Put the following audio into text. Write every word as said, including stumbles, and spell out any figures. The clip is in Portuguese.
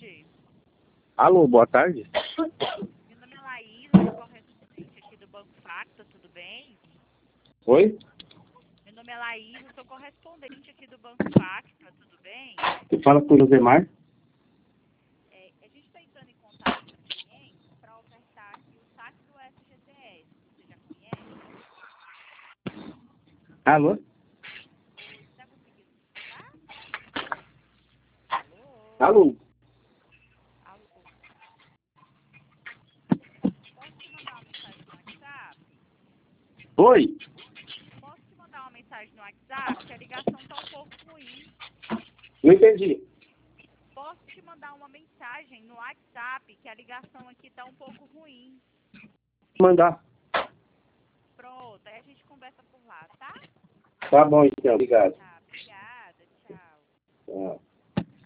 tarde. Alô, boa tarde. Meu nome é Laís, eu sou correspondente aqui do Banco Facta, tudo bem? Oi? Meu nome é Laís, eu sou correspondente aqui do Banco Facta, tudo bem? Você fala com o Josemar? É, a gente está entrando em contato com o cliente para ofertar aqui o saque do F G T S. Você já conhece? Alô? Oi, está conseguindo me escutar? Alô? Alô? Alô? Posso te mandar uma mensagem no WhatsApp? Oi? Posso te mandar uma mensagem no WhatsApp? Que a ligação está um pouco ruim. Não entendi. Posso te mandar uma mensagem no WhatsApp, que a ligação aqui está um pouco ruim. Mandar. Pronto, aí a gente conversa por lá, tá? Tá bom, então. Obrigado. Tá.